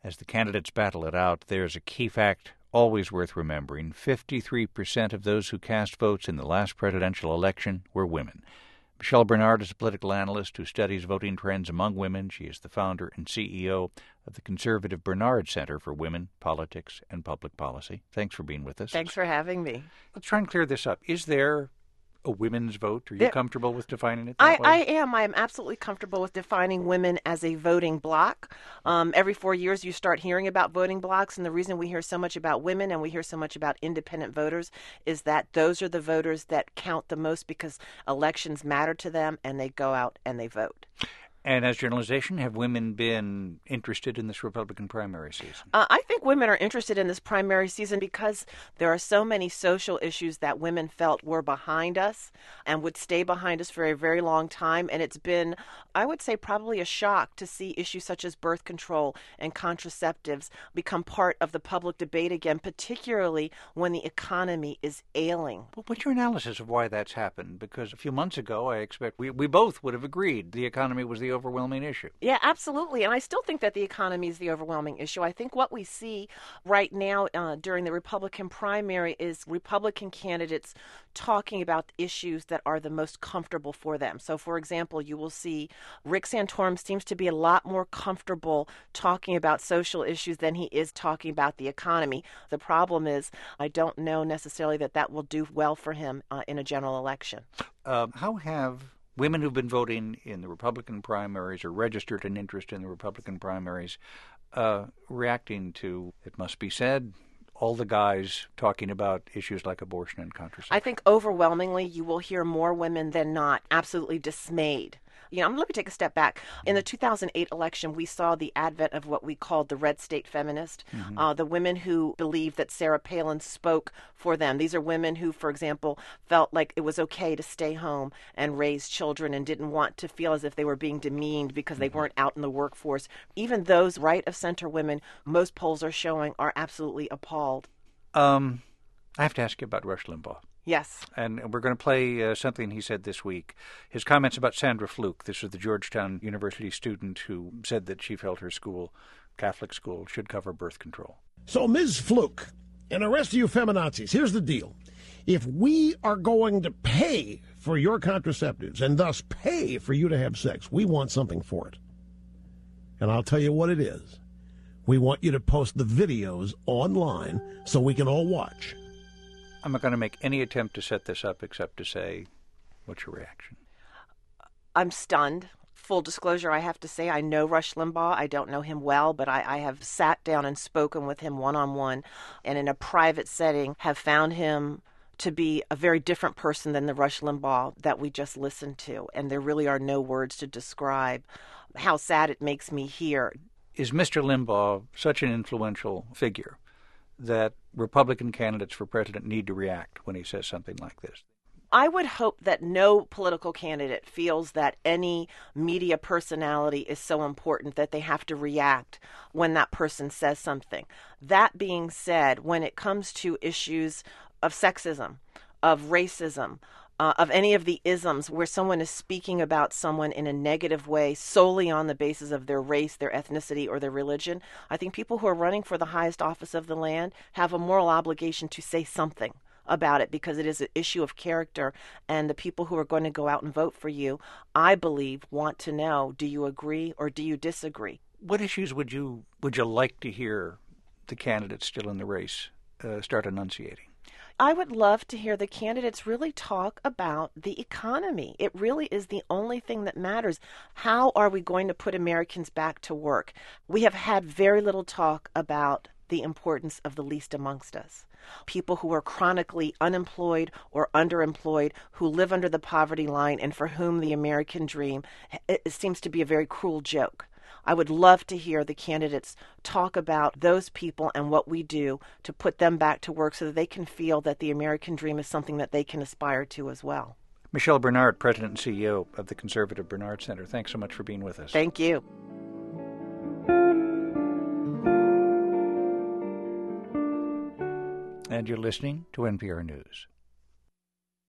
As the candidates battle it out, there's a key fact always worth remembering. 53% of those who cast votes in the last presidential election were women. Michelle Bernard is a political analyst who studies voting trends among women. She is the founder and CEO of the conservative Bernard Center for Women, Politics, and Public Policy. Thanks for being with us. Thanks for having me. Let's try and clear this up. Is there a women's vote? Are you comfortable with defining it that way? I am. I am absolutely comfortable with defining women as a voting bloc. Every 4 years you start hearing about voting blocs, and the reason we hear so much about women and we hear so much about independent voters is that those are the voters that count the most because elections matter to them and they go out and they vote. And as generalization, have women been interested in this Republican primary season? I think women are interested in this primary season because there are so many social issues that women felt were behind us and would stay behind us for a very long time. And it's been, I would say, probably a shock to see issues such as birth control and contraceptives become part of the public debate again, particularly when the economy is ailing. Well, what's your analysis of why that's happened? Because a few months ago, I expect we both would have agreed the economy was the overwhelming issue. Yeah, absolutely. And I still think that the economy is the overwhelming issue. I think what we see right now during the Republican primary is Republican candidates talking about issues that are the most comfortable for them. So, for example, you will see Rick Santorum seems to be a lot more comfortable talking about social issues than he is talking about the economy. The problem is I don't know necessarily that will do well for him in a general election. How have women who've been voting in the Republican primaries or registered an interest in the Republican primaries reacting to, it must be said, all the guys talking about issues like abortion and contraception? I think overwhelmingly you will hear more women than not absolutely dismayed. Let me take a step back. In the 2008 election, we saw the advent of what we called the red state feminist, the women who believed that Sarah Palin spoke for them. These are women who, for example, felt like it was okay to stay home and raise children and didn't want to feel as if they were being demeaned because they weren't out in the workforce. Even those right-of-center women, most polls are showing, are absolutely appalled. I have to ask you about Rush Limbaugh. Yes. And we're going to play something he said this week. His comments about Sandra Fluke. This was the Georgetown University student who said that she felt her school, Catholic school, should cover birth control. So, Ms. Fluke, and the rest of you feminazis, here's the deal. If we are going to pay for your contraceptives and thus pay for you to have sex, we want something for it. And I'll tell you what it is. We want you to post the videos online so we can all watch. I'm not going to make any attempt to set this up except to say, what's your reaction? I'm stunned. Full disclosure, I have to say, I know Rush Limbaugh. I don't know him well, but I have sat down and spoken with him one-on-one and in a private setting have found him to be a very different person than the Rush Limbaugh that we just listened to. And there really are no words to describe how sad it makes me hear. Is Mr. Limbaugh such an influential figure that Republican candidates for president need to react when he says something like this? I would hope that no political candidate feels that any media personality is so important that they have to react when that person says something. That being said, when it comes to issues of sexism, of racism, of any of the isms where someone is speaking about someone in a negative way solely on the basis of their race, their ethnicity, or their religion, I think people who are running for the highest office of the land have a moral obligation to say something about it because it is an issue of character, and the people who are going to go out and vote for you, I believe, want to know, do you agree or do you disagree? What issues would you like to hear the candidates still in the race start enunciating? I would love to hear the candidates really talk about the economy. It really is the only thing that matters. How are we going to put Americans back to work? We have had very little talk about the importance of the least amongst us. People who are chronically unemployed or underemployed, who live under the poverty line and for whom the American dream it seems to be a very cruel joke. I would love to hear the candidates talk about those people and what we do to put them back to work so that they can feel that the American dream is something that they can aspire to as well. Michelle Bernard, President and CEO of the conservative Bernard Center. Thanks so much for being with us. Thank you. And you're listening to NPR News.